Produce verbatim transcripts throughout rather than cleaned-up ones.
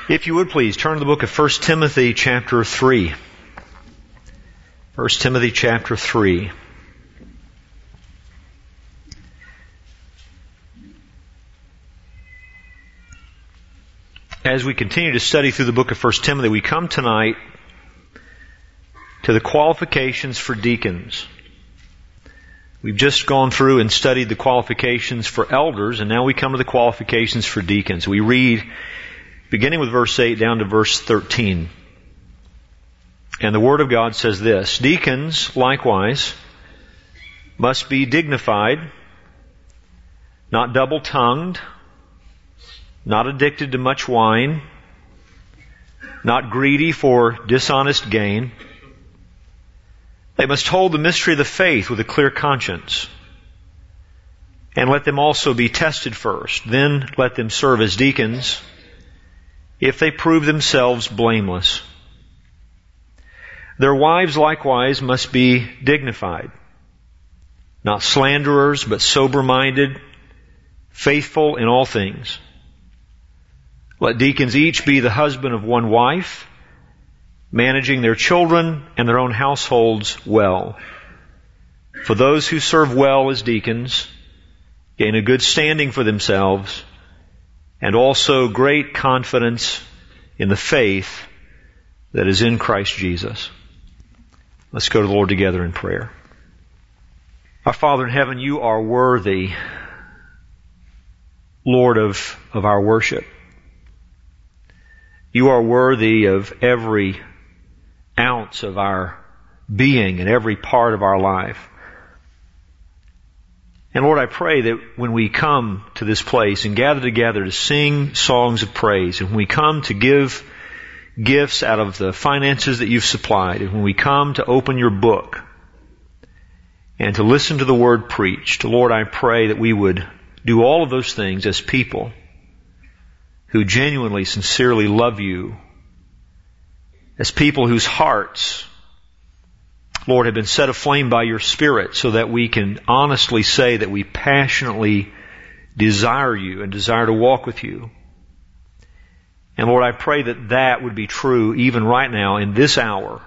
If you would please, turn to the book of First Timothy chapter three. First Timothy chapter three. As we continue to study through the book of First Timothy, we come tonight to the qualifications for deacons. We've just gone through and studied the qualifications for elders, and now we come to the qualifications for deacons. We read, beginning with verse eight down to verse thirteen. And the Word of God says this: Deacons, likewise, must be dignified, not double-tongued, not addicted to much wine, not greedy for dishonest gain. They must hold the mystery of the faith with a clear conscience. And let them also be tested first. Then let them serve as deacons if they prove themselves blameless. Their wives likewise must be dignified, not slanderers, but sober-minded, faithful in all things. Let deacons each be the husband of one wife, managing their children and their own households well. For those who serve well as deacons gain a good standing for themselves and also great confidence in the faith that is in Christ Jesus. Let's go to the Lord together in prayer. Our Father in heaven, you are worthy, Lord of, of our worship. You are worthy of every ounce of our being and every part of our life. And Lord, I pray that when we come to this place and gather together to sing songs of praise, and when we come to give gifts out of the finances that you've supplied, and when we come to open your book and to listen to the word preached, Lord, I pray that we would do all of those things as people who genuinely, sincerely love you, as people whose hearts, Lord, have been set aflame by your Spirit, so that we can honestly say that we passionately desire you and desire to walk with you. And Lord, I pray that that would be true even right now in this hour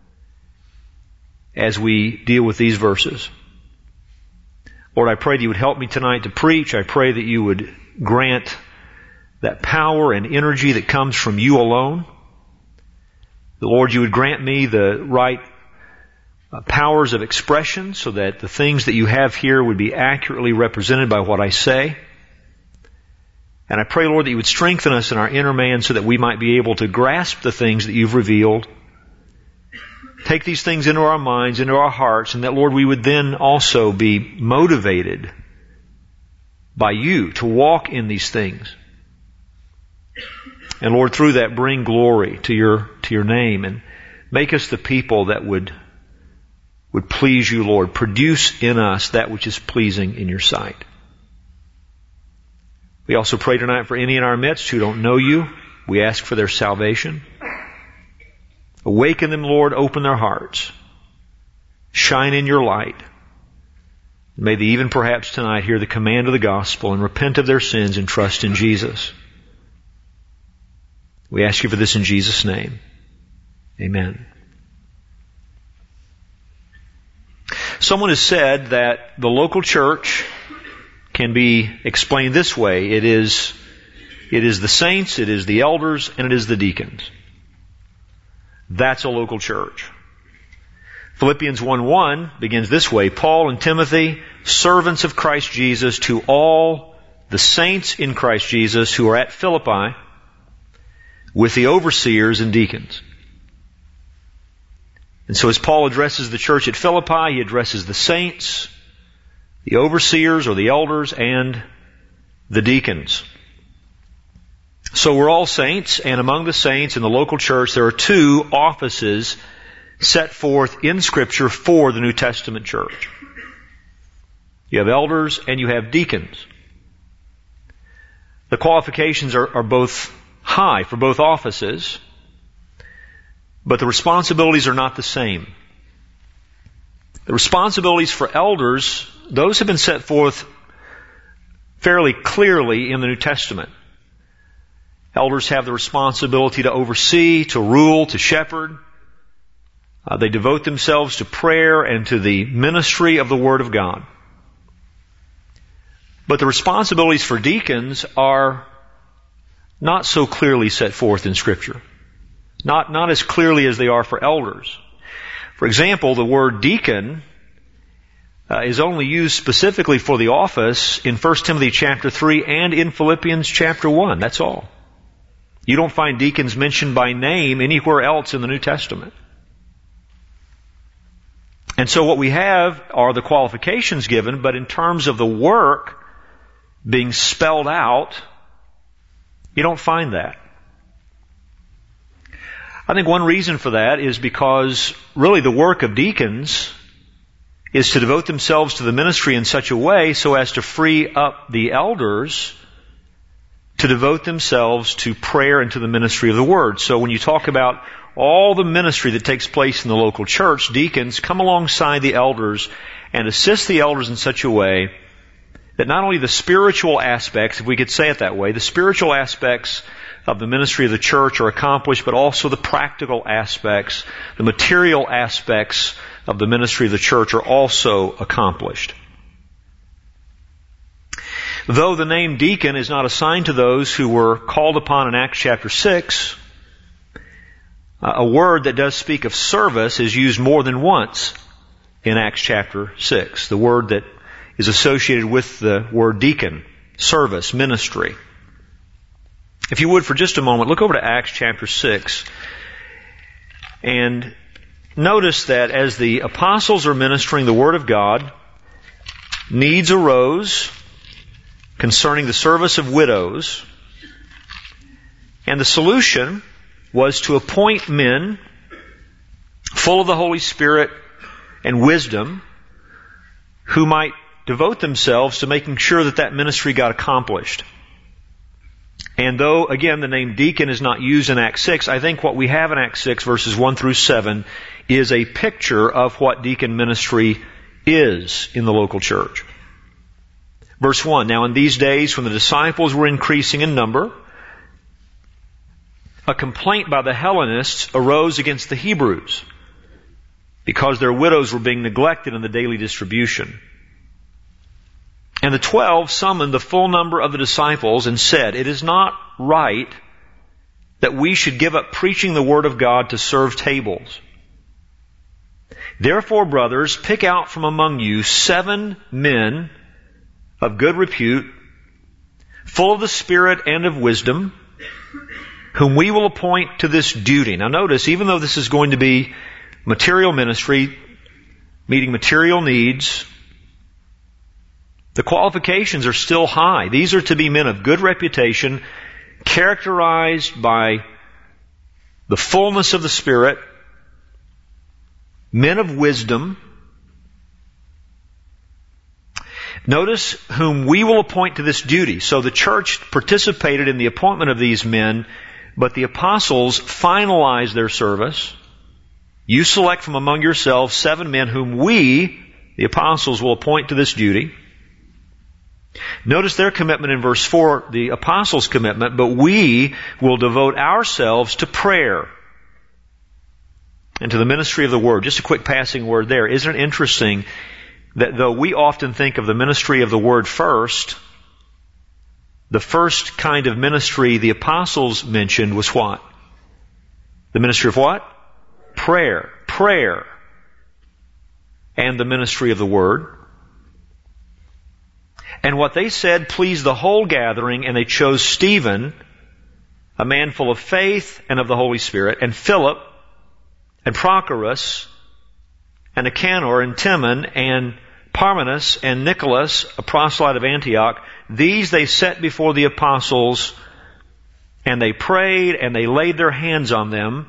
as we deal with these verses. Lord, I pray that you would help me tonight to preach. I pray that you would grant that power and energy that comes from you alone. The Lord, you would grant me the right uh, powers of expression so that the things that you have here would be accurately represented by what I say. And I pray, Lord, that you would strengthen us in our inner man so that we might be able to grasp the things that you've revealed, take these things into our minds, into our hearts, and that, Lord, we would then also be motivated by you to walk in these things. And Lord, through that, bring glory to your to your name and make us the people that would would please you, Lord. Produce in us that which is pleasing in your sight. We also pray tonight for any in our midst who don't know you. We ask for their salvation. Awaken them, Lord. Open their hearts. Shine in your light. May they even perhaps tonight hear the command of the gospel and repent of their sins and trust in Jesus. We ask you for this in Jesus' name. Amen. Someone has said that the local church can be explained this way. It is, it is the saints, it is the elders, and it is the deacons. That's a local church. Philippians one one begins this way: Paul and Timothy, servants of Christ Jesus, to all the saints in Christ Jesus who are at Philippi, with the overseers and deacons. And so as Paul addresses the church at Philippi, he addresses the saints, the overseers or the elders, and the deacons. So we're all saints, and among the saints in the local church there are two offices set forth in Scripture for the New Testament church. You have elders and you have deacons. The qualifications are, are both high for both offices, but the responsibilities are not the same. The responsibilities for elders, those have been set forth fairly clearly in the New Testament. Elders have the responsibility to oversee, to rule, to shepherd. Uh, they devote themselves to prayer and to the ministry of the Word of God. But the responsibilities for deacons are not so clearly set forth in Scripture. Not, not as clearly as they are for elders. For example, the word deacon uh, is only used specifically for the office in First Timothy chapter three and in Philippians chapter one. That's all. You don't find deacons mentioned by name anywhere else in the New Testament. And so what we have are the qualifications given, but in terms of the work being spelled out, you don't find that. I think one reason for that is because really the work of deacons is to devote themselves to the ministry in such a way so as to free up the elders to devote themselves to prayer and to the ministry of the Word. So when you talk about all the ministry that takes place in the local church, deacons come alongside the elders and assist the elders in such a way that not only the spiritual aspects, if we could say it that way, the spiritual aspects of the ministry of the church are accomplished, but also the practical aspects, the material aspects of the ministry of the church are also accomplished. Though the name deacon is not assigned to those who were called upon in Acts chapter six, a word that does speak of service is used more than once in Acts chapter six. The word that is associated with the word deacon, service, ministry. If you would, for just a moment, look over to Acts chapter six and notice that as the apostles are ministering the Word of God, needs arose concerning the service of widows, and the solution was to appoint men full of the Holy Spirit and wisdom who might devote themselves to making sure that that ministry got accomplished. And though, again, the name deacon is not used in Acts six, I think what we have in Acts six, verses one through seven, is a picture of what deacon ministry is in the local church. Verse one, now in these days when the disciples were increasing in number, a complaint by the Hellenists arose against the Hebrews because their widows were being neglected in the daily distribution. And the twelve summoned the full number of the disciples and said, it is not right that we should give up preaching the Word of God to serve tables. Therefore, brothers, pick out from among you seven men of good repute, full of the Spirit and of wisdom, whom we will appoint to this duty. Now notice, even though this is going to be material ministry, meeting material needs, the qualifications are still high. These are to be men of good reputation, characterized by the fullness of the Spirit, men of wisdom. Notice, whom we will appoint to this duty. So the church participated in the appointment of these men, but the apostles finalized their service. You select from among yourselves seven men whom we, the apostles, will appoint to this duty. Notice their commitment in verse four, the apostles' commitment, but we will devote ourselves to prayer and to the ministry of the Word. Just a quick passing word there. Isn't it interesting that though we often think of the ministry of the Word first, the first kind of ministry the apostles mentioned was what? The ministry of what? Prayer. Prayer. And the ministry of the Word. And what they said pleased the whole gathering, and they chose Stephen, a man full of faith and of the Holy Spirit, and Philip, and Prochorus, and Nicanor, and Timon, and Parmenas, and Nicholas, a proselyte of Antioch. These they set before the apostles, and they prayed, and they laid their hands on them.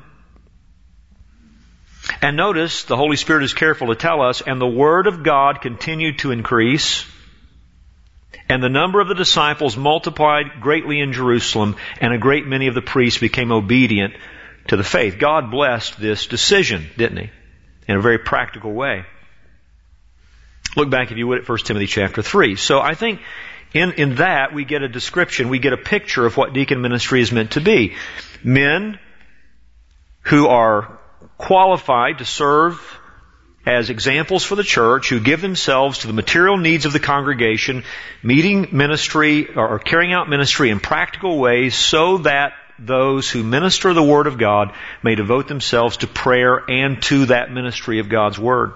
And notice, the Holy Spirit is careful to tell us, and the Word of God continued to increase, and the number of the disciples multiplied greatly in Jerusalem, and a great many of the priests became obedient to the faith. God blessed this decision, didn't He? In a very practical way. Look back, if you would, at First Timothy chapter three. So I think in, in that we get a description, we get a picture of what deacon ministry is meant to be. Men who are qualified to serve as examples for the church, who give themselves to the material needs of the congregation, meeting ministry or carrying out ministry in practical ways so that those who minister the Word of God may devote themselves to prayer and to that ministry of God's Word.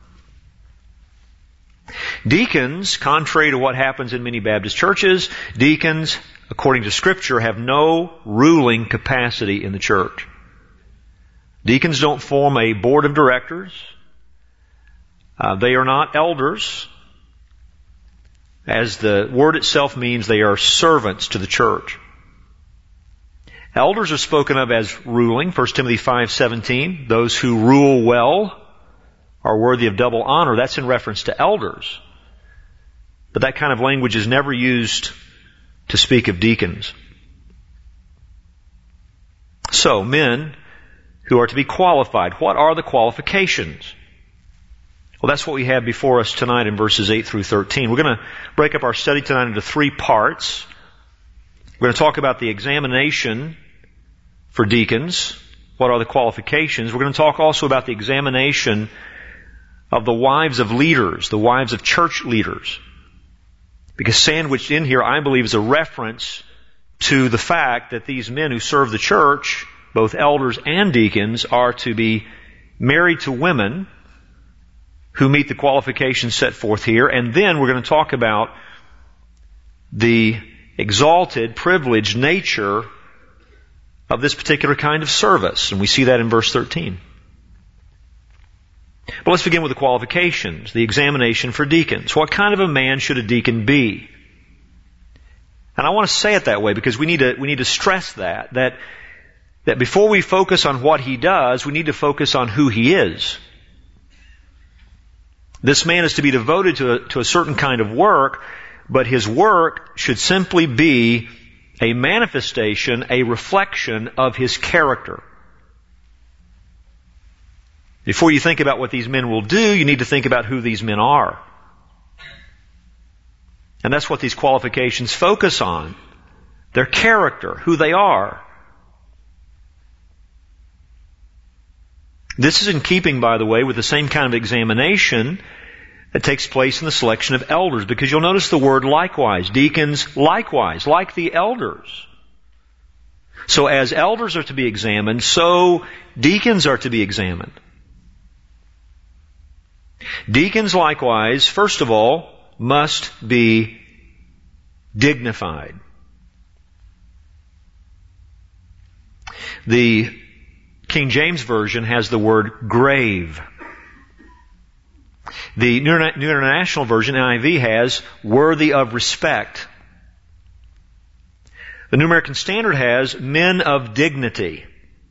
Deacons, contrary to what happens in many Baptist churches, deacons, according to Scripture, have no ruling capacity in the church. Deacons don't form a board of directors. Uh, they are not elders. As the word itself means, they are servants to the church. Elders are spoken of as ruling, First Timothy five seventeen. Those who rule well are worthy of double honor. That's in reference to elders. But that kind of language is never used to speak of deacons. So, men who are to be qualified. What are the qualifications? Well, that's what we have before us tonight in verses eight through thirteen. We're going to break up our study tonight into three parts. We're going to talk about the examination for deacons. What are the qualifications? We're going to talk also about the examination of the wives of leaders, the wives of church leaders. Because sandwiched in here, I believe, is a reference to the fact that these men who serve the church, both elders and deacons, are to be married to women who meet the qualifications set forth here. And then we're going to talk about the exalted, privileged nature of this particular kind of service. And we see that in verse thirteen. But let's begin with the qualifications, the examination for deacons. What kind of a man should a deacon be? And I want to say it that way because we need to, we need to stress that, that, that before we focus on what he does, we need to focus on who he is. This man is to be devoted to a, to a certain kind of work, but his work should simply be a manifestation, a reflection of his character. Before you think about what these men will do, you need to think about who these men are. And that's what these qualifications focus on. Their character, who they are. This is in keeping, by the way, with the same kind of examination that takes place in the selection of elders, because you'll notice the word likewise. Deacons likewise, like the elders. So as elders are to be examined, so deacons are to be examined. Deacons likewise, first of all, must be dignified. The King James Version has the word grave. The New International Version, N I V, has worthy of respect. The New American Standard has men of dignity.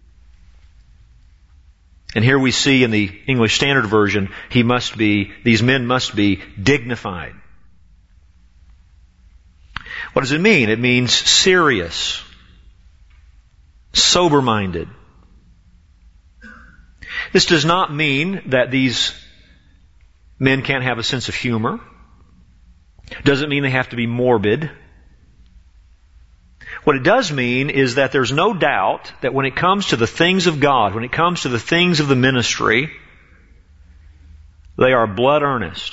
And here we see in the English Standard Version, he must be, these men must be dignified. What does it mean? It means serious, sober-minded. This does not mean that these men can't have a sense of humor. Doesn't mean they have to be morbid. What it does mean is that there's no doubt that when it comes to the things of God, when it comes to the things of the ministry, they are blood earnest.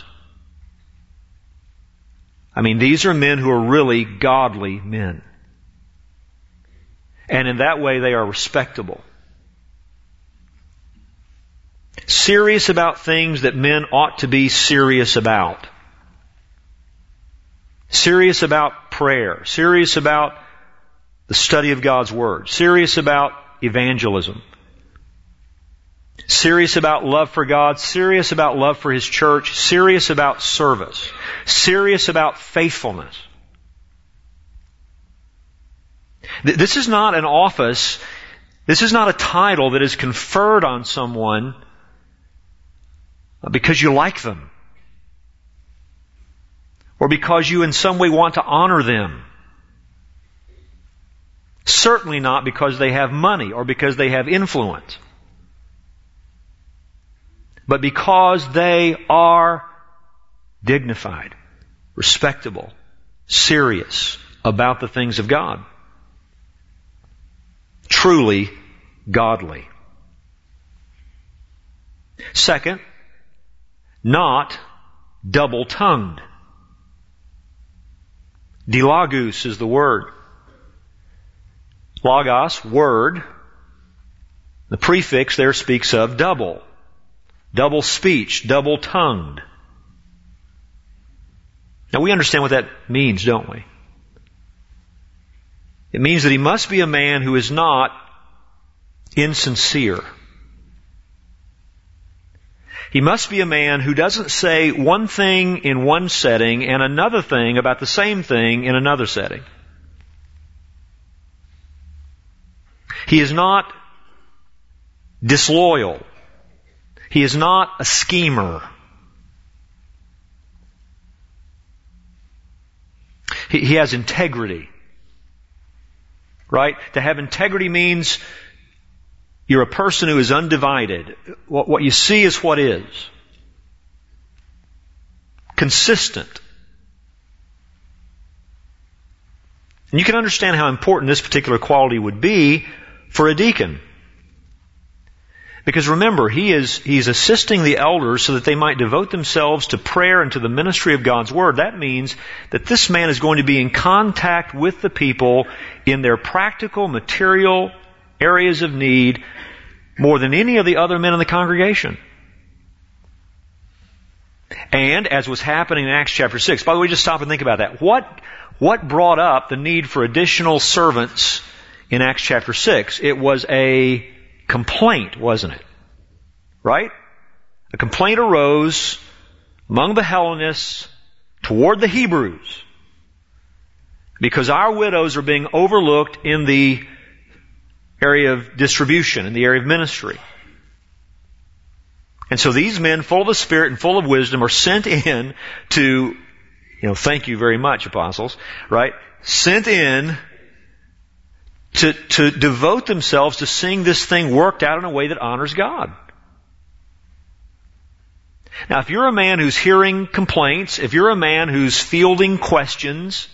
I mean, these are men who are really godly men. And in that way, they are respectable. Serious about things that men ought to be serious about. Serious about prayer. Serious about the study of God's Word. Serious about evangelism. Serious about love for God. Serious about love for His church. Serious about service. Serious about faithfulness. This is not an office, this is not a title that is conferred on someone because you like them, or because you in some way want to honor them. Certainly not because they have money or because they have influence, but because they are dignified, respectable, serious about the things of God. Truly godly. Second, not double-tongued. Dilagus is the word. Logos, word. The prefix there speaks of double. Double speech, double-tongued. Now we understand what that means, don't we? It means that he must be a man who is not insincere. He must be a man who doesn't say one thing in one setting and another thing about the same thing in another setting. He is not disloyal. He is not a schemer. He, he has integrity. Right? To have integrity means you're a person who is undivided. What, what you see is what is. Consistent. And you can understand how important this particular quality would be for a deacon. Because remember, he is, he's assisting the elders so that they might devote themselves to prayer and to the ministry of God's Word. That means that this man is going to be in contact with the people in their practical, material areas of need more than any of the other men in the congregation. And, as was happening in Acts chapter six, by the way, just stop and think about that. What, what brought up the need for additional servants in Acts chapter six? It was a complaint, wasn't it? Right? A complaint arose among the Hellenists toward the Hebrews because our widows are being overlooked in the area of distribution, in the area of ministry. And so these men, full of the Spirit and full of wisdom, are sent in to, you know, thank you very much, apostles, right? Sent in To, to devote themselves to seeing this thing worked out in a way that honors God. Now, if you're a man who's hearing complaints, if you're a man who's fielding questions,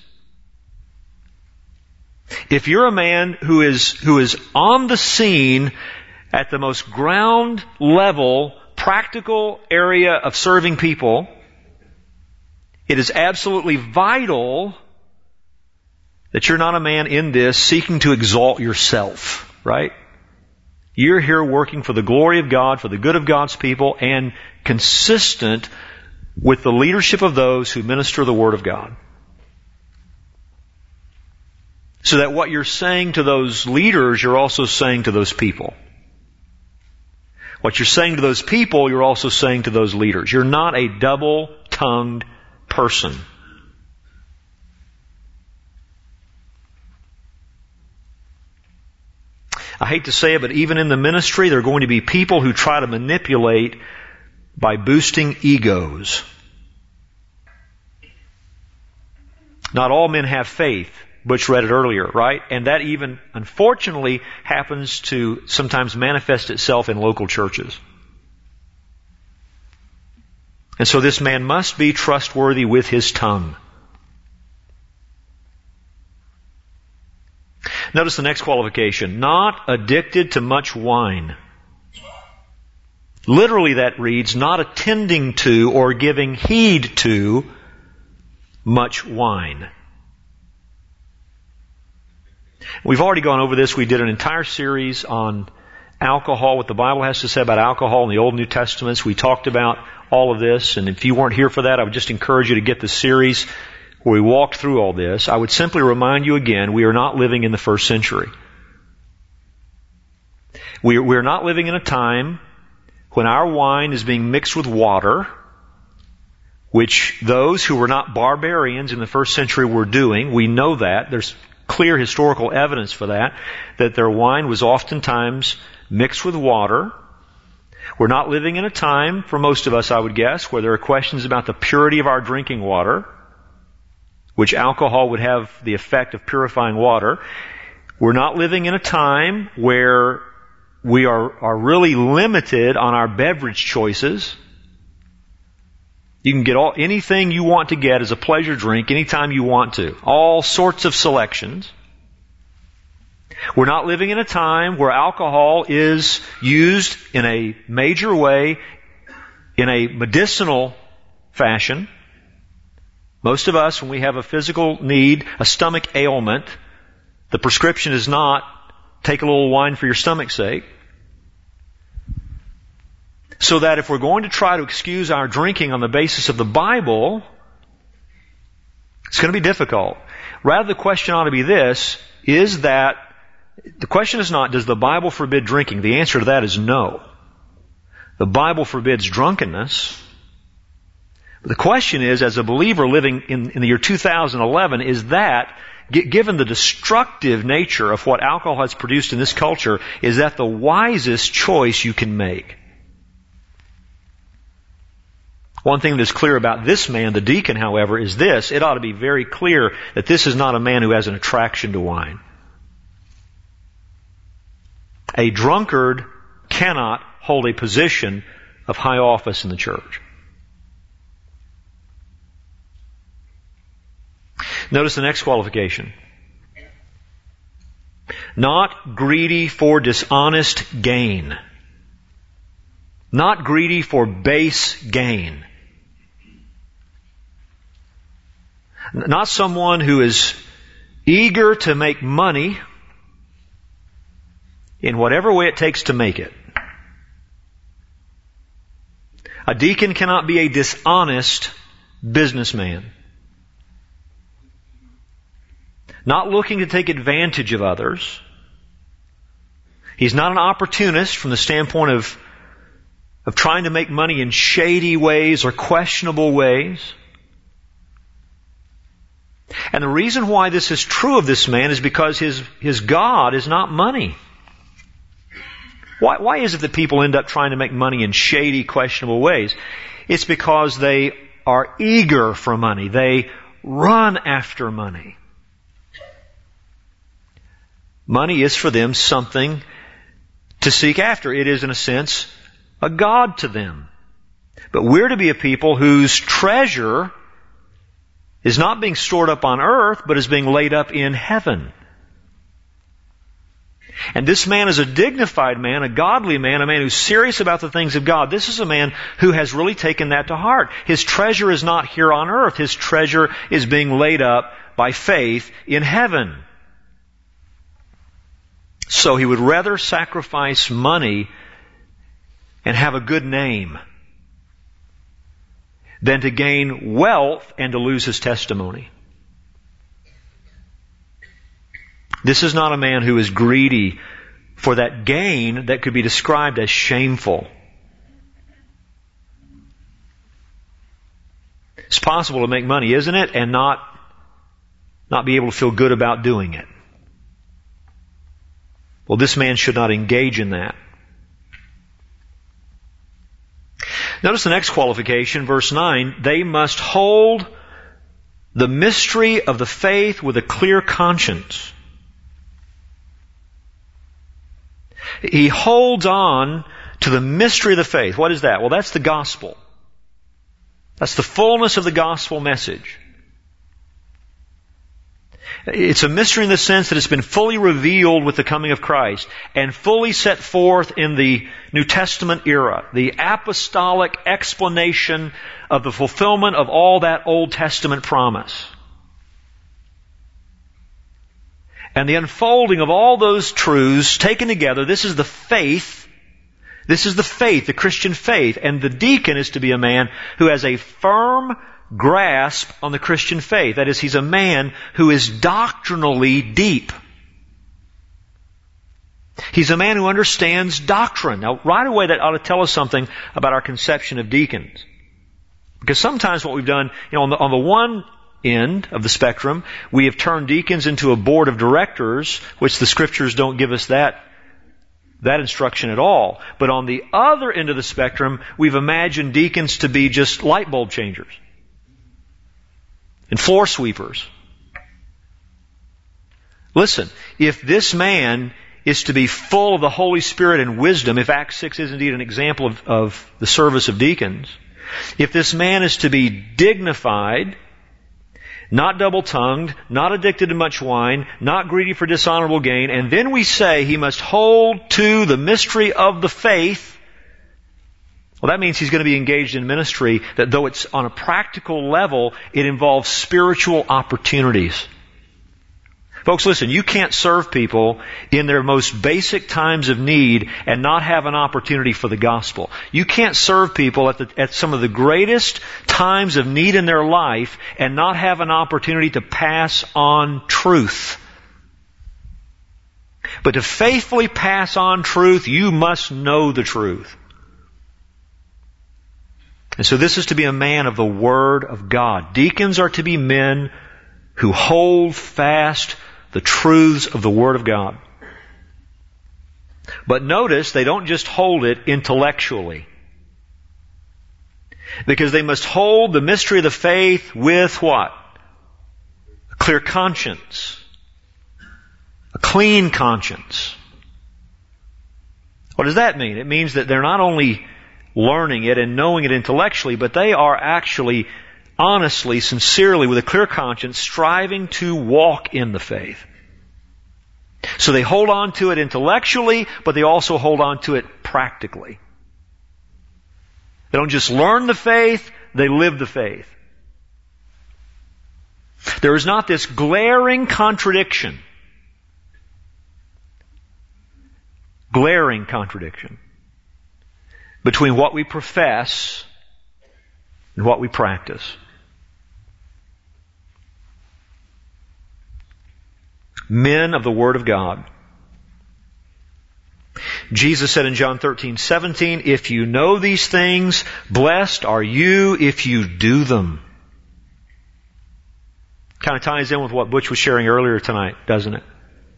if you're a man who is, who is on the scene at the most ground level, practical area of serving people, it is absolutely vital that you're not a man in this seeking to exalt yourself, right? You're here working for the glory of God, for the good of God's people, and consistent with the leadership of those who minister the Word of God. So that what you're saying to those leaders, you're also saying to those people. What you're saying to those people, you're also saying to those leaders. You're not a double-tongued person. I hate to say it, but even in the ministry, there are going to be people who try to manipulate by boosting egos. Not all men have faith. Butch read it earlier, right? And that even, unfortunately, happens to sometimes manifest itself in local churches. And so this man must be trustworthy with his tongue. Notice the next qualification. Not addicted to much wine. Literally that reads, not attending to or giving heed to much wine. We've already gone over this. We did an entire series on alcohol, what the Bible has to say about alcohol in the Old and New Testaments. We talked about all of this, and if you weren't here for that, I would just encourage you to get the series where we walked through all this. I would simply remind you again, we are not living in the first century. We are, we are not living in a time when our wine is being mixed with water, which those who were not barbarians in the first century were doing. We know that. There's clear historical evidence for that, that their wine was oftentimes mixed with water. We're not living in a time, for most of us I would guess, where there are questions about the purity of our drinking water, which alcohol would have the effect of purifying water. We're not living in a time where we are, are really limited on our beverage choices. You can get all, anything you want to get as a pleasure drink anytime you want to. All sorts of selections. We're not living in a time where alcohol is used in a major way, in a medicinal fashion. Most of us, when we have a physical need, a stomach ailment, the prescription is not take a little wine for your stomach's sake. So that if we're going to try to excuse our drinking on the basis of the Bible, it's going to be difficult. Rather, the question ought to be this, is that, the question is not, does the Bible forbid drinking? The answer to that is no. The Bible forbids drunkenness. But the question is, as a believer living in, in the year two thousand eleven, is that, given the destructive nature of what alcohol has produced in this culture, is that the wisest choice you can make? One thing that's clear about this man, the deacon, however, is this. It ought to be very clear that this is not a man who has an attraction to wine. A drunkard cannot hold a position of high office in the church. Notice the next qualification. Not greedy for dishonest gain. Not greedy for base gain. Not someone who is eager to make money in whatever way it takes to make it. A deacon cannot be a dishonest businessman. Not looking to take advantage of others. He's not an opportunist from the standpoint of, of trying to make money in shady ways or questionable ways. And the reason why this is true of this man is because his, his God is not money. Why, why is it that people end up trying to make money in shady, questionable ways? It's because they are eager for money. They run after money. Money is for them something to seek after. It is, in a sense, a god to them. But we're to be a people whose treasure is not being stored up on earth, but is being laid up in heaven. And this man is a dignified man, a godly man, a man who's serious about the things of God. This is a man who has really taken that to heart. His treasure is not here on earth. His treasure is being laid up by faith in heaven. So he would rather sacrifice money and have a good name than to gain wealth and to lose his testimony. This is not a man who is greedy for that gain that could be described as shameful. It's possible to make money, isn't it? And not, not be able to feel good about doing it. Well, this man should not engage in that. Notice the next qualification, verse nine. They must hold the mystery of the faith with a clear conscience. He holds on to the mystery of the faith. What is that? Well, that's the gospel. That's the fullness of the gospel message. It's a mystery in the sense that it's been fully revealed with the coming of Christ and fully set forth in the New Testament era, the apostolic explanation of the fulfillment of all that Old Testament promise. And the unfolding of all those truths taken together, this is the faith, this is the faith, the Christian faith. And the deacon is to be a man who has a firm grasp on the Christian faith. That is, he's a man who is doctrinally deep. He's a man who understands doctrine. Now, right away, that ought to tell us something about our conception of deacons. Because sometimes what we've done, you know, on the, on the one end of the spectrum, we have turned deacons into a board of directors, which the Scriptures don't give us that that instruction at all. But on the other end of the spectrum, we've imagined deacons to be just light bulb changers and floor sweepers. Listen, if this man is to be full of the Holy Spirit and wisdom, if Acts six is indeed an example of, of the service of deacons, If this man is to be dignified, not double-tongued, not addicted to much wine, not greedy for dishonorable gain, and then we say he must hold to the mystery of the faith, well, that means he's going to be engaged in ministry that though it's on a practical level, it involves spiritual opportunities. Folks, listen, you can't serve people in their most basic times of need and not have an opportunity for the gospel. You can't serve people at, the, at some of the greatest times of need in their life and not have an opportunity to pass on truth. But to faithfully pass on truth, you must know the truth. And so this is to be a man of the Word of God. Deacons are to be men who hold fast the truths of the Word of God. But notice, they don't just hold it intellectually. Because they must hold the mystery of the faith with what? A clear conscience. A clean conscience. What does that mean? It means that they're not only learning it and knowing it intellectually, but they are actually honestly, sincerely, with a clear conscience, striving to walk in the faith. So they hold on to it intellectually, but they also hold on to it practically. They don't just learn the faith, they live the faith. There is not this glaring contradiction. Glaring contradiction between what we profess and what we practice. Men of the Word of God. Jesus said in John thirteen seventeen, if you know these things, blessed are you if you do them. Kind of ties in with what Butch was sharing earlier tonight, doesn't it?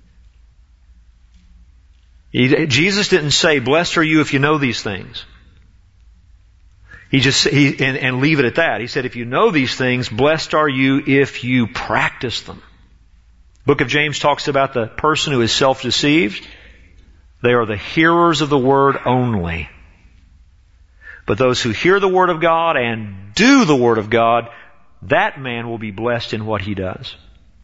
He, Jesus didn't say, blessed are you if you know these things. He just, he, and, and leave it at that. He said, if you know these things, blessed are you if you practice them. Book of James talks about the person who is self-deceived. They are the hearers of the Word only. But those who hear the Word of God and do the Word of God, that man will be blessed in what he does.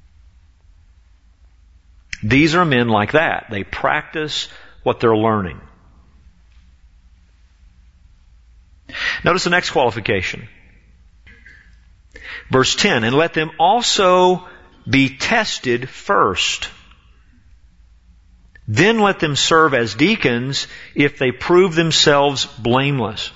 These are men like that. They practice what they're learning. Notice the next qualification. Verse ten, and let them also be tested first. Then let them serve as deacons if they prove themselves blameless.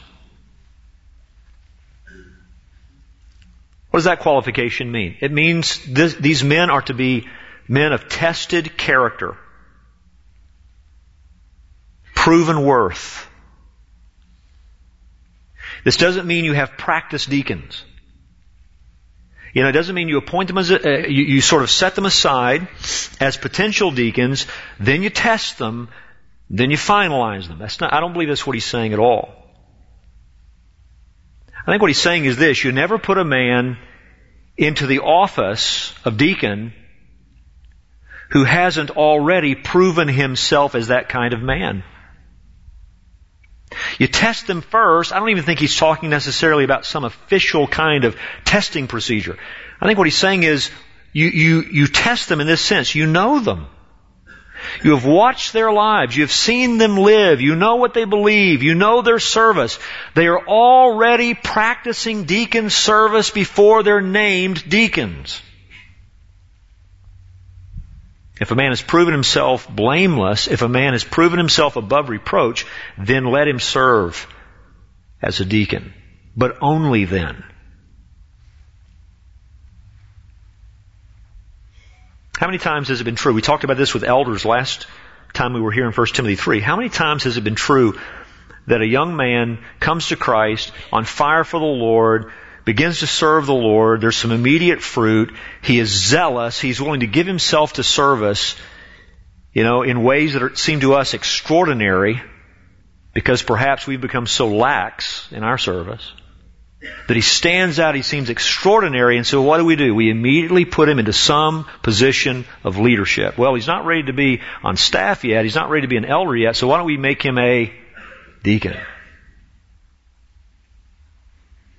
What does that qualification mean? It means this, these men are to be men of tested character, proven worth. This doesn't mean you have practiced deacons. You know, it doesn't mean you appoint them as a, uh, you, you sort of set them aside as potential deacons, then you test them, then you finalize them. That's not, I don't believe that's what he's saying at all. I think what he's saying is this: you never put a man into the office of deacon who hasn't already proven himself as that kind of man. You test them first. I don't even think he's talking necessarily about some official kind of testing procedure. I think what he's saying is you, you, you test them in this sense. You know them. You have watched their lives. You have seen them live. You know what they believe. You know their service. They are already practicing deacon service before they're named deacons. If a man has proven himself blameless, if a man has proven himself above reproach, then let him serve as a deacon. But only then. How many times has it been true? We talked about this with elders last time we were here in First Timothy three. How many times has it been true that a young man comes to Christ on fire for the Lord, begins to serve the Lord, there's some immediate fruit, he is zealous, he's willing to give himself to service, you know, in ways that are, seem to us extraordinary, because perhaps we've become so lax in our service, that he stands out, he seems extraordinary, and so what do we do? We immediately put him into some position of leadership. Well, he's not ready to be on staff yet, he's not ready to be an elder yet, so why don't we make him a deacon?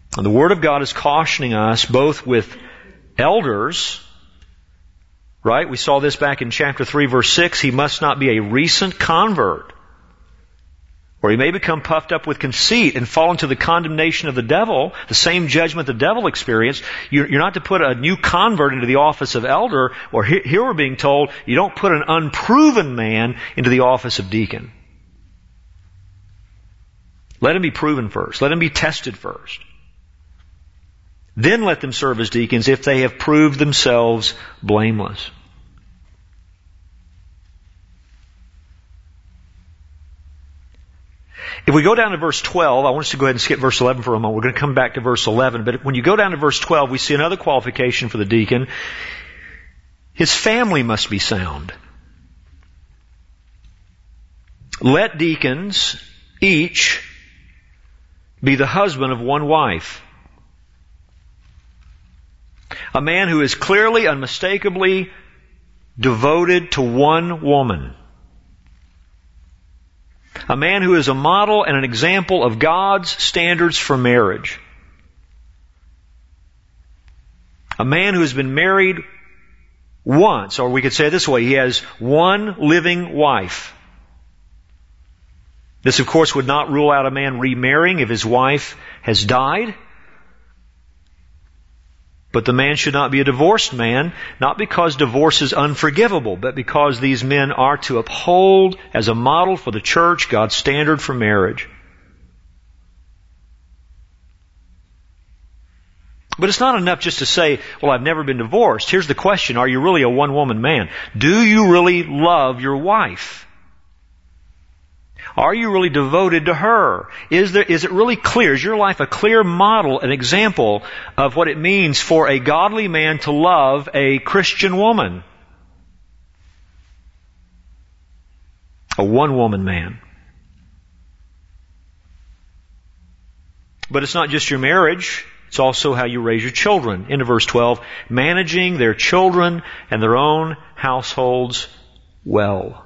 And the Word of God is cautioning us both with elders, right? We saw this back in chapter three, verse six. He must not be a recent convert, or he may become puffed up with conceit and fall into the condemnation of the devil, the same judgment the devil experienced. You're not to put a new convert into the office of elder, or here we're being told you don't put an unproven man into the office of deacon. Let him be proven first. Let him be tested first. Then let them serve as deacons if they have proved themselves blameless. If we go down to verse twelve, I want us to go ahead and skip verse eleven for a moment. We're going to come back to verse eleven. But when you go down to verse twelve, we see another qualification for the deacon. His family must be sound. Let deacons each be the husband of one wife. A man who is clearly, unmistakably devoted to one woman. A man who is a model and an example of God's standards for marriage. A man who has been married once, or we could say it this way, he has one living wife. This, of course, would not rule out a man remarrying if his wife has died. But the man should not be a divorced man, not because divorce is unforgivable, but because these men are to uphold as a model for the church God's standard for marriage. But it's not enough just to say, well, I've never been divorced. Here's the question, are you really a one-woman man? Do you really love your wife? Are you really devoted to her? Is there, is it really clear? Is your life a clear model, an example of what it means for a godly man to love a Christian woman? A one-woman man. But it's not just your marriage. It's also how you raise your children. Into verse twelve, managing their children and their own households well.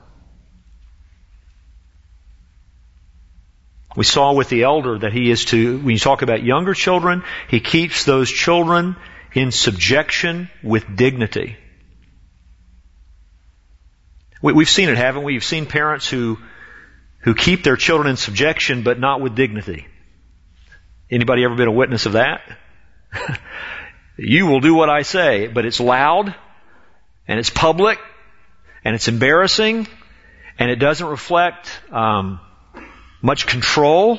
We saw with the elder that he is to, when you talk about younger children, he keeps those children in subjection with dignity. We, we've seen it, haven't we? You've seen parents who, who keep their children in subjection but not with dignity. Anybody ever been a witness of that? You will do what I say, but it's loud, and it's public, and it's embarrassing, and it doesn't reflect um, much control.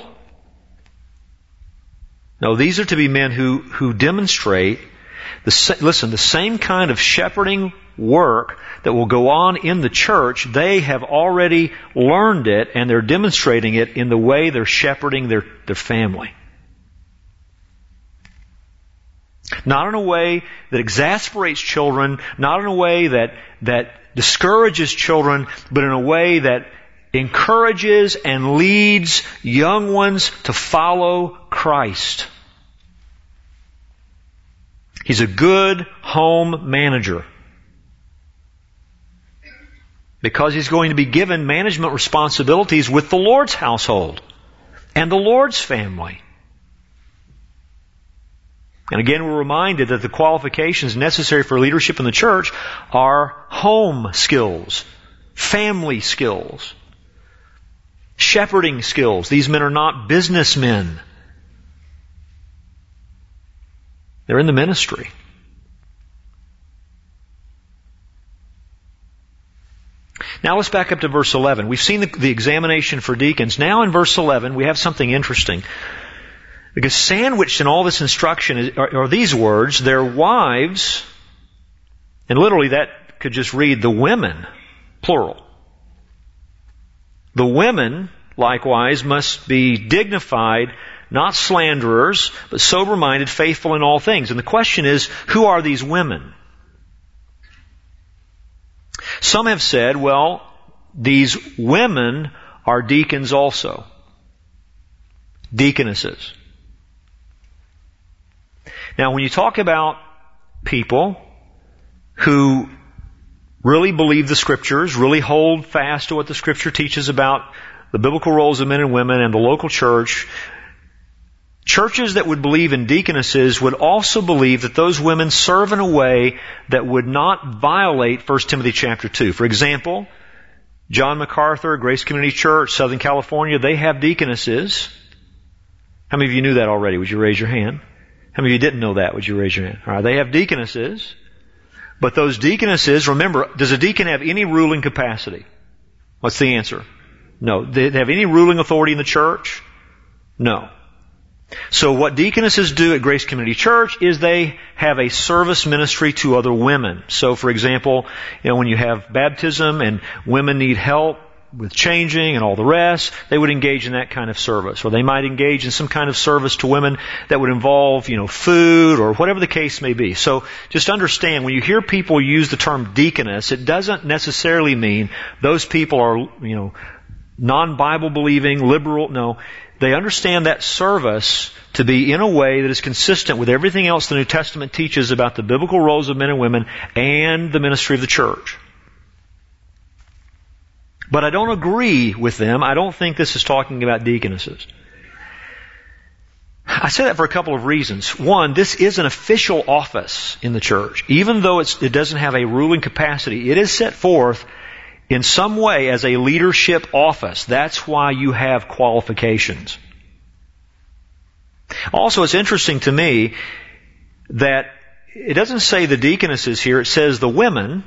No, these are to be men who, who demonstrate, the listen, the same kind of shepherding work that will go on in the church. They have already learned it, and they're demonstrating it in the way they're shepherding their, their family. Not in a way that exasperates children, not in a way that, that discourages children, but in a way that encourages and leads young ones to follow Christ. He's a good home manager because he's going to be given management responsibilities with the Lord's household and the Lord's family. And again, we're reminded that the qualifications necessary for leadership in the church are home skills, family skills, shepherding skills. These men are not businessmen. They're in the ministry. Now let's back up to verse eleven. We've seen the, the examination for deacons. Now in verse eleven, we have something interesting. Because sandwiched in all this instruction is, are, are these words, their wives, and literally that could just read the women, plural. The women, likewise, must be dignified, not slanderers, but sober-minded, faithful in all things. And the question is, who are these women? Some have said, well, these women are deacons also. Deaconesses. Now, when you talk about people who really believe the Scriptures, really hold fast to what the Scripture teaches about the biblical roles of men and women and the local church, churches that would believe in deaconesses would also believe that those women serve in a way that would not violate First Timothy chapter two. For example, John MacArthur, Grace Community Church, Southern California, they have deaconesses. How many of you knew that already? Would you raise your hand? How many of you didn't know that? Would you raise your hand? All right, they have deaconesses. But those deaconesses, remember, does a deacon have any ruling capacity? What's the answer? No. Do they have any ruling authority in the church? No. So what deaconesses do at Grace Community Church is they have a service ministry to other women. So for example, you know, when you have baptism and women need help with changing and all the rest, they would engage in that kind of service. Or they might engage in some kind of service to women that would involve, you know, food or whatever the case may be. So just understand, when you hear people use the term deaconess, it doesn't necessarily mean those people are, you know, non-Bible believing, liberal. No. They understand that service to be in a way that is consistent with everything else the New Testament teaches about the biblical roles of men and women and the ministry of the church. But I don't agree with them. I don't think this is talking about deaconesses. I say that for a couple of reasons. One, this is an official office in the church. Even though it's, it doesn't have a ruling capacity, it is set forth in some way as a leadership office. That's why you have qualifications. Also, it's interesting to me that it doesn't say the deaconesses here, it says the women.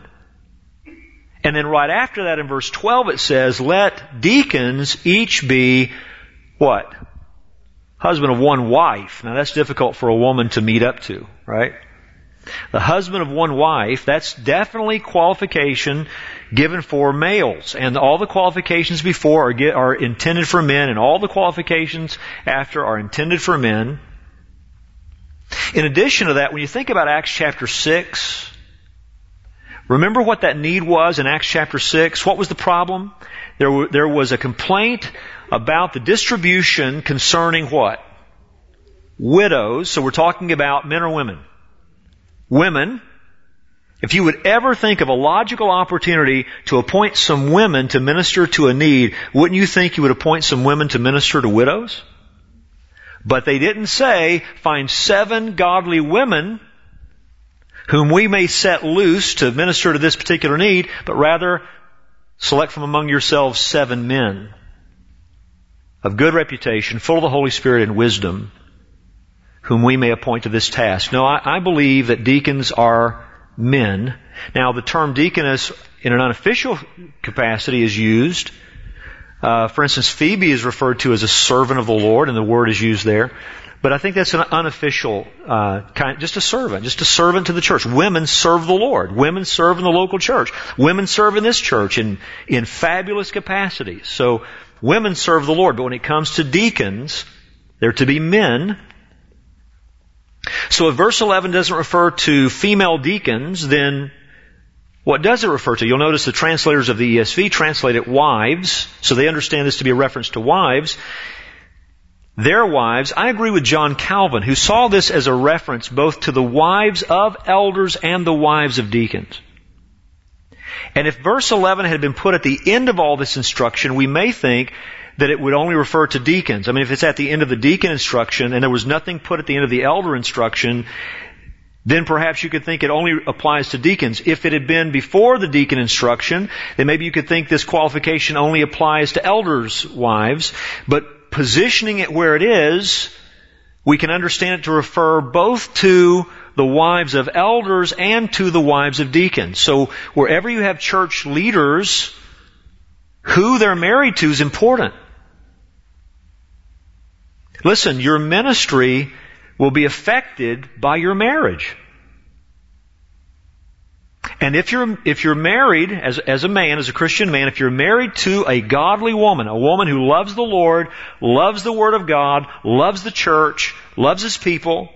And then right after that in verse twelve it says, let deacons each be what? Husband of one wife. Now that's difficult for a woman to meet up to, right? The husband of one wife, that's definitely qualification given for males. And all the qualifications before are, get, are intended for men, and all the qualifications after are intended for men. In addition to that, when you think about Acts chapter six, remember what that need was in Acts chapter six? What was the problem? There, w- there was a complaint about the distribution concerning what? Widows. So we're talking about men or women? Women. If you would ever think of a logical opportunity to appoint some women to minister to a need, wouldn't you think you would appoint some women to minister to widows? But they didn't say, find seven godly women whom we may set loose to minister to this particular need, but rather select from among yourselves seven men of good reputation, full of the Holy Spirit and wisdom, whom we may appoint to this task. No, I, I believe that deacons are men. Now, the term deaconess in an unofficial capacity is used. Uh, for instance, Phoebe is referred to as a servant of the Lord, and the word is used there. But I think that's an unofficial uh, kind, just a servant, just a servant to the church. Women serve the Lord. Women serve in the local church. Women serve in this church in in fabulous capacities. So women serve the Lord. But when it comes to deacons, they're to be men. So if verse eleven doesn't refer to female deacons, then what does it refer to? You'll notice the translators of the E S V translate it wives, so they understand this to be a reference to wives. Their wives, I agree with John Calvin, who saw this as a reference both to the wives of elders and the wives of deacons. And if verse eleven had been put at the end of all this instruction, we may think that it would only refer to deacons. I mean, if it's at the end of the deacon instruction and there was nothing put at the end of the elder instruction, then perhaps you could think it only applies to deacons. If it had been before the deacon instruction, then maybe you could think this qualification only applies to elders' wives. But positioning it where it is, we can understand it to refer both to the wives of elders and to the wives of deacons. So wherever you have church leaders, who they're married to is important. Listen, your ministry will be affected by your marriage. And if you're, if you're married as, as a man, as a Christian man, if you're married to a godly woman, a woman who loves the Lord, loves the Word of God, loves the church, loves His people,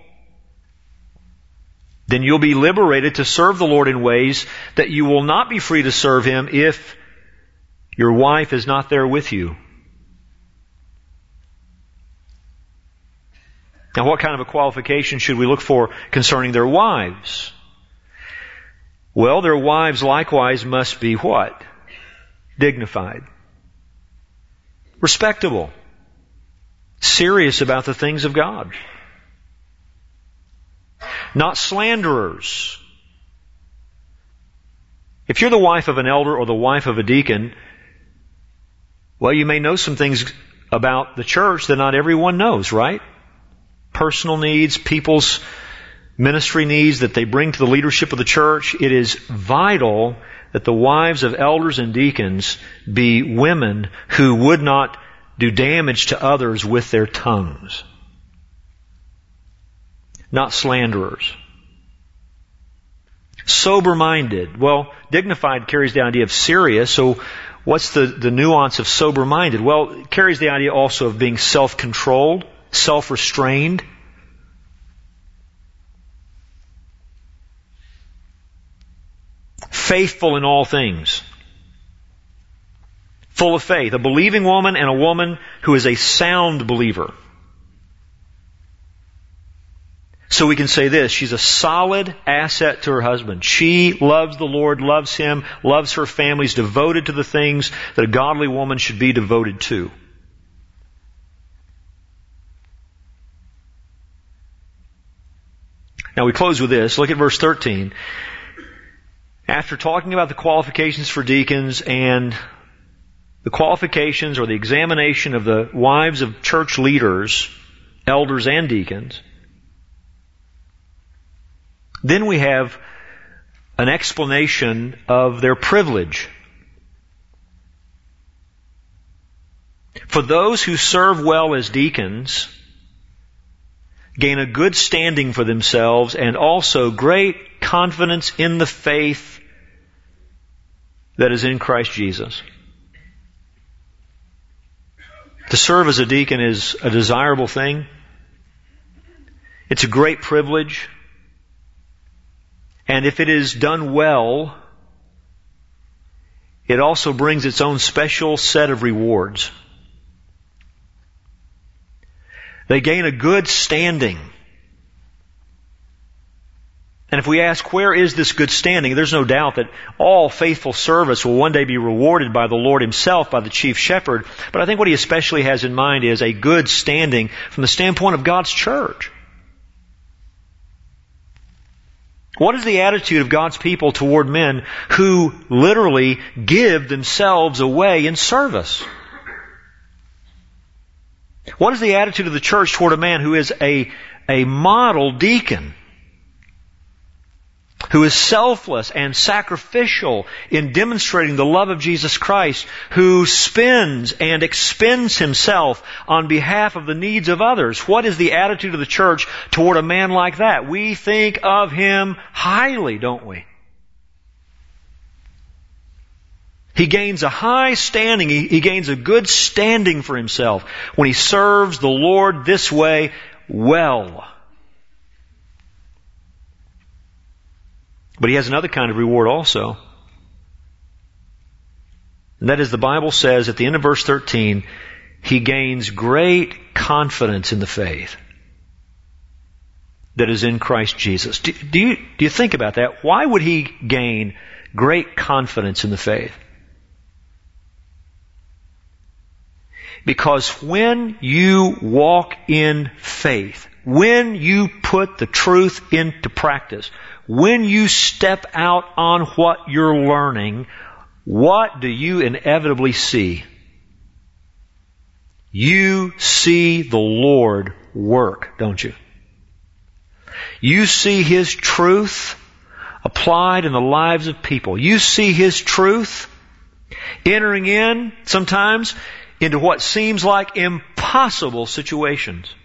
then you'll be liberated to serve the Lord in ways that you will not be free to serve Him if your wife is not there with you. Now, what kind of a qualification should we look for concerning their wives? Well, their wives likewise must be what? Dignified. Respectable. serious about the things of God. Not slanderers. If you're the wife of an elder or the wife of a deacon, well, you may know some things about the church that not everyone knows, right? Personal needs, people's ministry needs that they bring to the leadership of the church. It is vital that the wives of elders and deacons be women who would not do damage to others with their tongues. Not slanderers. Sober-minded. Well, dignified carries the idea of serious, so what's the, the nuance of sober-minded? Well, it carries the idea also of being self-controlled, self-restrained. Faithful in all things. Full of faith. A believing woman and a woman who is a sound believer. So we can say this, she's a solid asset to her husband. She loves the Lord, loves Him, loves her family, is devoted to the things that a godly woman should be devoted to. Now we close with this. Look at verse thirteen. After talking about the qualifications for deacons and the qualifications or the examination of the wives of church leaders, elders and deacons, then we have an explanation of their privilege. For those who serve well as deacons gain a good standing for themselves and also great confidence in the faith that is in Christ Jesus. To serve as a deacon is a desirable thing. It's a great privilege. And if it is done well, it also brings its own special set of rewards. They gain a good standing. And if we ask, where is this good standing? There's no doubt that all faithful service will one day be rewarded by the Lord Himself, by the chief shepherd. But I think what He especially has in mind is a good standing from the standpoint of God's church. What is the attitude of God's people toward men who literally give themselves away in service? What is the attitude of the church toward a man who is a, a model deacon? Who is selfless and sacrificial in demonstrating the love of Jesus Christ, who spends and expends himself on behalf of the needs of others. What is the attitude of the church toward a man like that? We think of him highly, don't we? He gains a high standing, he, he gains a good standing for himself when he serves the Lord this way well. But he has another kind of reward also. And that is, the Bible says at the end of verse thirteen, he gains great confidence in the faith that is in Christ Jesus. Do, do you, do you think about that? Why would he gain great confidence in the faith? Because when you walk in faith, when you put the truth into practice, when you step out on what you're learning, what do you inevitably see? You see the Lord work, don't you? You see His truth applied in the lives of people. You see His truth entering in, sometimes, into what seems like impossible situations.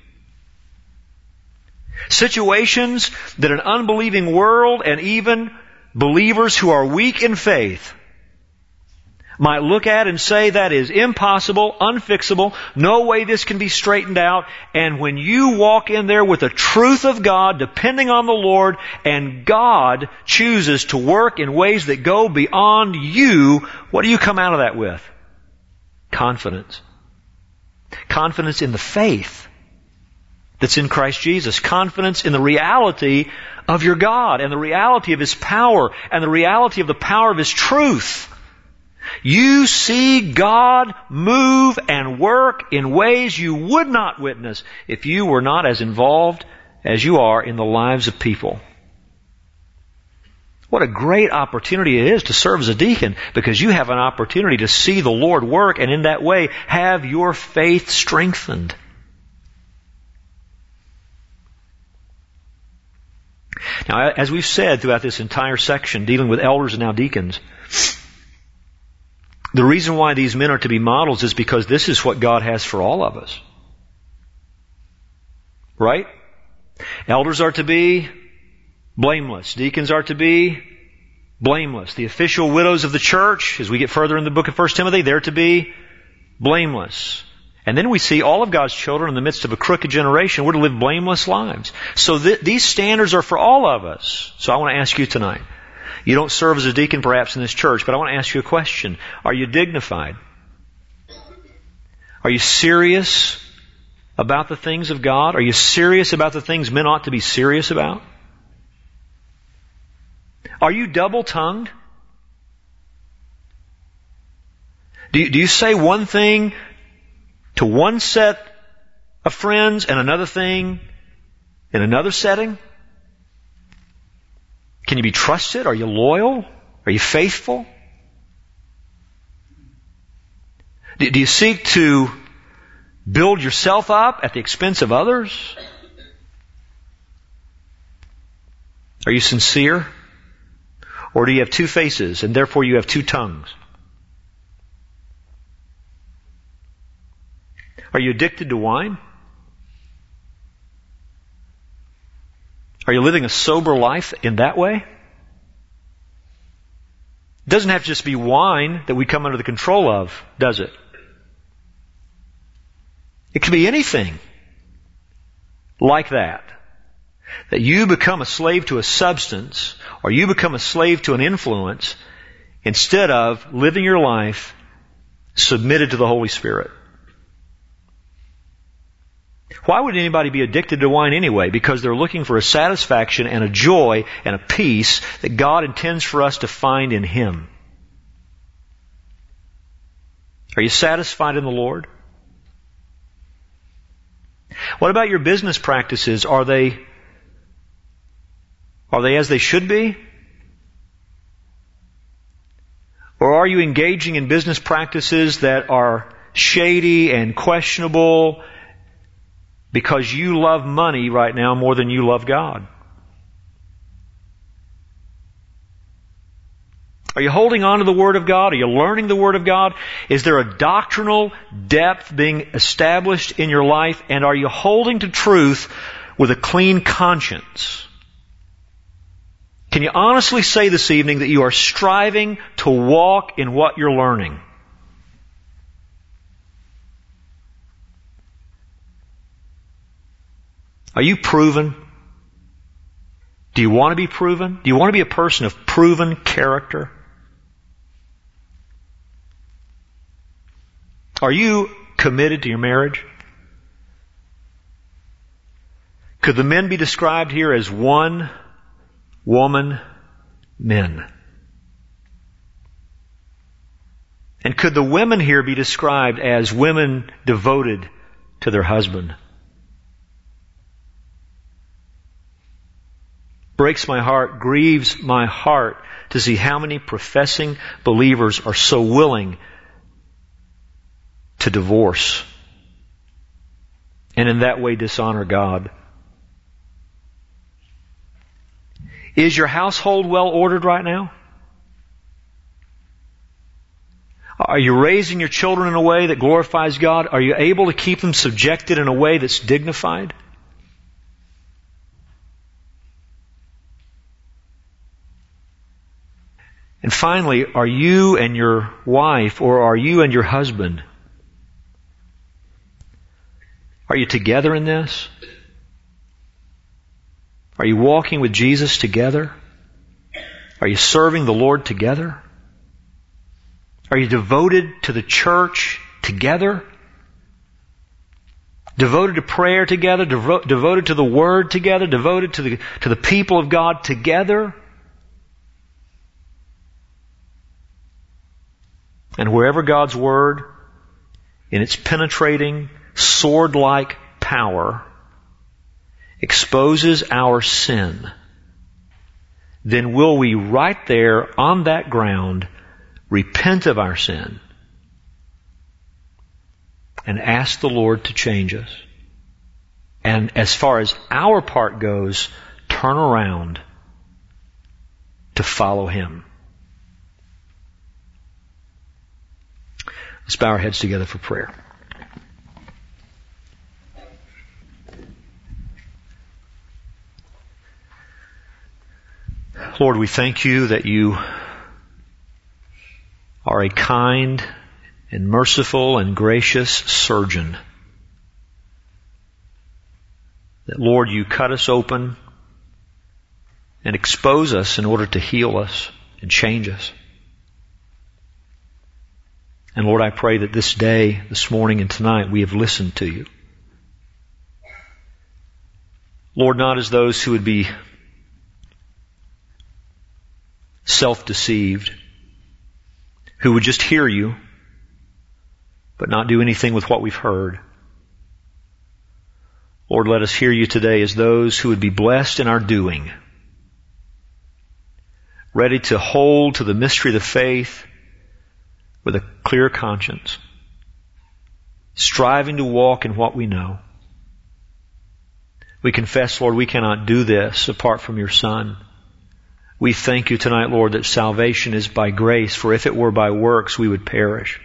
Situations that an unbelieving world and even believers who are weak in faith might look at and say that is impossible, unfixable, no way this can be straightened out. And when you walk in there with the truth of God, depending on the Lord, and God chooses to work in ways that go beyond you, what do you come out of that with? Confidence. Confidence in the faith that's in Christ Jesus. Confidence in the reality of your God and the reality of His power and the reality of the power of His truth. You see God move and work in ways you would not witness if you were not as involved as you are in the lives of people. What a great opportunity it is to serve as a deacon, because you have an opportunity to see the Lord work and in that way have your faith strengthened. Now, as we've said throughout this entire section dealing with elders and now deacons, the reason why these men are to be models is because this is what God has for all of us. Right? Elders are to be blameless. Deacons are to be blameless. The official widows of the church, as we get further in the book of First Timothy, they're to be blameless. And then we see all of God's children in the midst of a crooked generation, we're to live blameless lives. So th- these standards are for all of us. So I want to ask you tonight. You don't serve as a deacon perhaps in this church, but I want to ask you a question. Are you dignified? Are you serious about the things of God? Are you serious about the things men ought to be serious about? Are you double-tongued? Do you, do you say one thing to one set of friends and another thing in another setting? Can you be trusted? Are you loyal? Are you faithful? Do, do you seek to build yourself up at the expense of others? Are you sincere? Or do you have two faces and therefore you have two tongues? Are you addicted to wine? Are you living a sober life in that way? It doesn't have to just be wine that we come under the control of, does it? It can be anything like that. That you become a slave to a substance, or you become a slave to an influence, instead of living your life submitted to the Holy Spirit. Why would anybody be addicted to wine anyway? Because they're looking for a satisfaction and a joy and a peace that God intends for us to find in Him. Are you satisfied in the Lord? What about your business practices? Are they, are they as they should be? Or are you engaging in business practices that are shady and questionable because you love money right now more than you love God? Are you holding on to the Word of God? Are you learning the Word of God? Is there a doctrinal depth being established in your life? And are you holding to truth with a clean conscience? Can you honestly say this evening that you are striving to walk in what you're learning? Are you proven? Do you want to be proven? Do you want to be a person of proven character? Are you committed to your marriage? Could the men be described here as one woman men? And could the women here be described as women devoted to their husband? Breaks my heart, grieves my heart to see how many professing believers are so willing to divorce and in that way dishonor God. Is your household well ordered right now? Are you raising your children in a way that glorifies God? Are you able to keep them subjected in a way that's dignified? And finally, are you and your wife, or are you and your husband, are you together in this? Are you walking with Jesus together? Are you serving the Lord together? Are you devoted to the church together? Devoted to prayer together? Devo- devoted to the Word together? Devoted to the, to the people of God together? And wherever God's Word, in its penetrating, sword-like power, exposes our sin, then will we right there on that ground repent of our sin and ask the Lord to change us. And as far as our part goes, turn around to follow Him. Let's bow our heads together for prayer. Lord, we thank You that You are a kind and merciful and gracious surgeon. That, Lord, You cut us open and expose us in order to heal us and change us. And Lord, I pray that this day, this morning and tonight, we have listened to You. Lord, not as those who would be self-deceived, who would just hear You, but not do anything with what we've heard. Lord, let us hear You today as those who would be blessed in our doing, ready to hold to the mystery of the faith with a clear conscience, striving to walk in what we know. We confess, Lord, we cannot do this apart from Your Son. We thank You tonight, Lord, that salvation is by grace, for if it were by works, we would perish.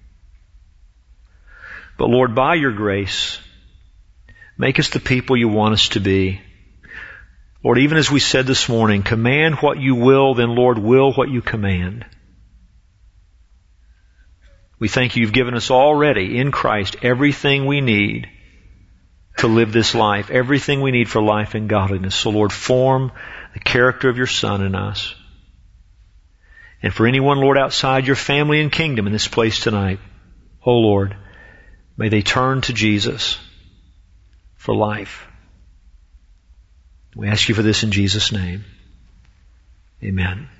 But Lord, by Your grace, make us the people You want us to be. Lord, even as we said this morning, command what You will, then Lord, will what You command. We thank You, You've given us already in Christ everything we need to live this life, everything we need for life and godliness. So Lord, form the character of Your Son in us. And for anyone, Lord, outside Your family and kingdom in this place tonight, oh Lord, may they turn to Jesus for life. We ask You for this in Jesus' name. Amen.